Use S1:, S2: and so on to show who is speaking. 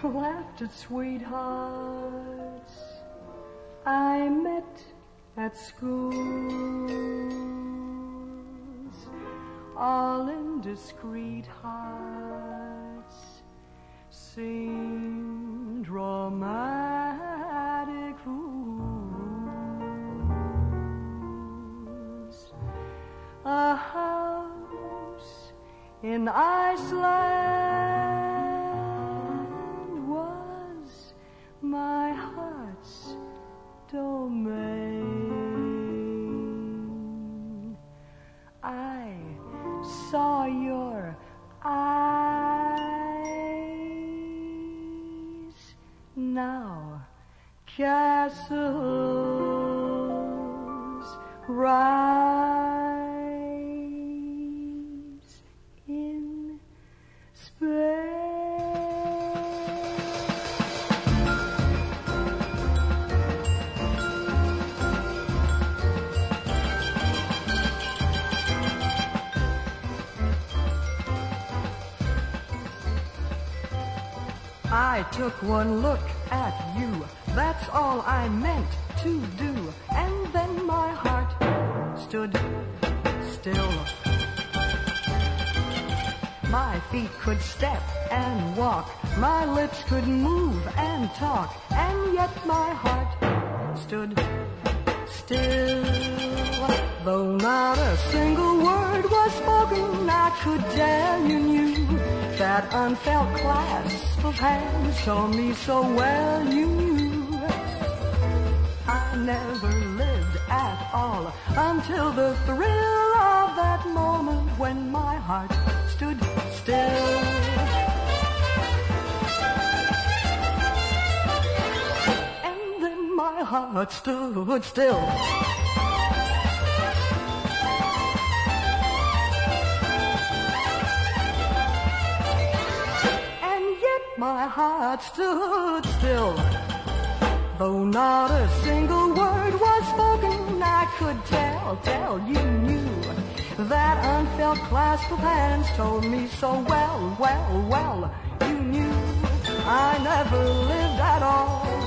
S1: laughed at sweethearts I met at schools, all indiscreet hearts seemed romantic fools. A house in Iceland was my heart's domain. I saw your eyes, now castles rise in Spain. I took one look at you, that's all I meant to do, and then my heart stood still. My feet could step and walk, my lips could move and talk, and yet my heart stood still. Though not a single word was spoken, I could tell you knew that unfelt clasp of hands told me so well you knew. I never lived at all until the thrill of that moment when my heart stood still. And then my heart stood still. My heart stood still. Though not a single word was spoken, I could tell you knew. That unfelt clasp of hands told me so well, you knew. I never lived at all